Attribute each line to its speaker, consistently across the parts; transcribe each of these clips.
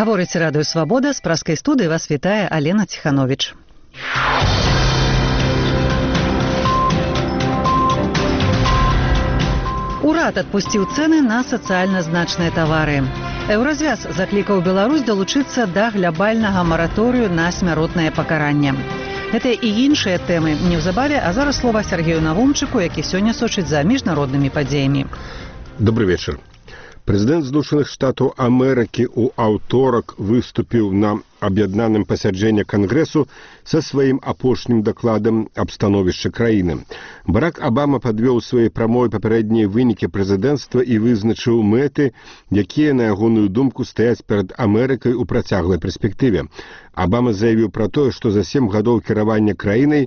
Speaker 1: Гаворыць радыё «Свабода», з праскай студыі вас вітае Алена Ціхановіч. Урад адпусціў цэны на сацыяльна значныя тавары. Еўразвяз заклікаў Беларусь далучыцца да глябальнага мараторыю на смяротнае пакаранне. Гэта і іншыя тэмы неўзабаве, а зараз слова Сергею Навумчыку, які сёння сочыць за міжнароднымі падзеямі.
Speaker 2: Добрый вечер. Президент Злучаных Штатаў Амерыкі ў аўторак выступіў на аб'яднаным пасяджэнні Кангрэсу са сваім апошнім дакладам аб становішчы краіны. Барак Абама падвёў сваёй прамове папярэднія вынікі прэзідэнцтва і вызначыў мэты, якія, на ягоную думку, стаяць перад Амерыкай у працяглай перспектыве. Абама заявіў пра тое, што за 7 гадоў кіравання краінай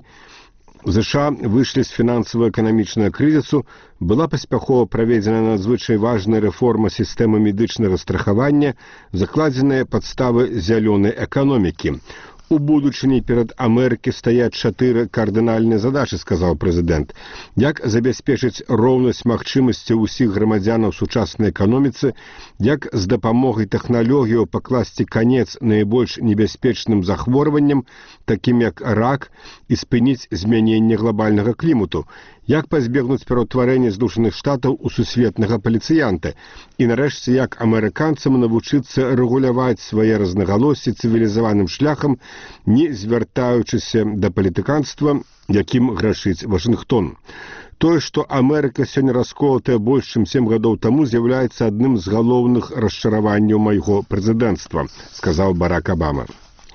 Speaker 2: ЗША выйшлі з фінансава-эканамічнага крызісу, была паспяхова праведзена надзвычай важная рэформа сістэмы медычнага страхавання, закладзеныя падставы зялёнай эканомікі. У будучыні перад Амерыкай стаяць 4 кардынальныя задачы, сказаў прэзідэнт. Як забяспечыць роўнасць магчымасцяў усіх грамадзянаў сучаснай эканоміцы, як з дапамогай тэхналогіяў пакласці канец найбольш небяспечным захворванням, такім як рак, і спыніць змяненне глобальнага клімату, як пазбегнуць пераўтварэння Злучаных Штатаў у сусветнага паліцыянта і, нарэшце, як амерыканцам навучыцца рэгуляваць свае рознагалоссі цывілізаваным шляхам, не звяртаючыся да палітыканства, якім грашыць Вашынгтон. Тое, што Амерыка сёння расколатая больш, чым 7 гадоў таму, з'яўляецца адным з галоўных расчараванняў майго прэзідэнцтва, сказаў Барак Абама.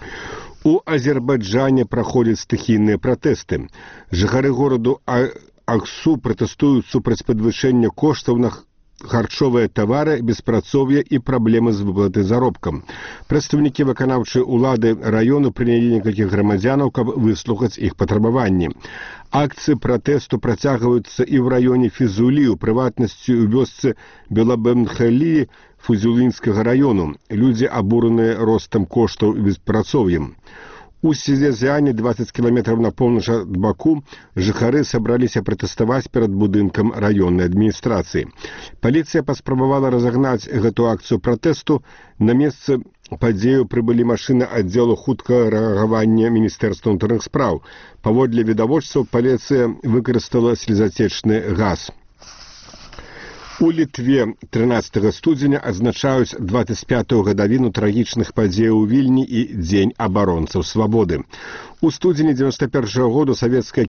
Speaker 2: У Азербайджане праходзяць стыхійныя пратэсты. Жыхары гораду Аксу пратэстуюць супраць падвышэння коштаў на харчовыя тавары, беспрацоўя і праблемы з выплатай заробкам. Прадстаўнікі выканаўчай улады раёну прынялі некалькіх грамадзянаў, каб выслухаць іх патрабаванні. Акцыі пратэсту працягваюцца і ў раёне Фізулі, у прыватнасці ў вёсцы Белабенхалі Фузулінскага раёну. Людзі абураныя ростам коштаў і беспрацоўем. У Сілезіяне, 20 кіламетраў на поўнач ад Баку, жыхары сабраліся пратэставаць перад будынкам раённай адміністрацыі. Паліцыя паспрабавала разагнаць гэту акцыю пратэсту. На месцы падзею прыбылі машыны аддзелу хуткага рэагавання Міністэрства ўнутраных спраў. Паводле відавочцаў, паліцыя выкарыстала слезацечны газ. У Літве 13 студзеня адзначаюць 25-ю гадавіну трагічных падзеяў у Вільні і Дзень абаронцаў свабоды. У студзені 91-го году савецкая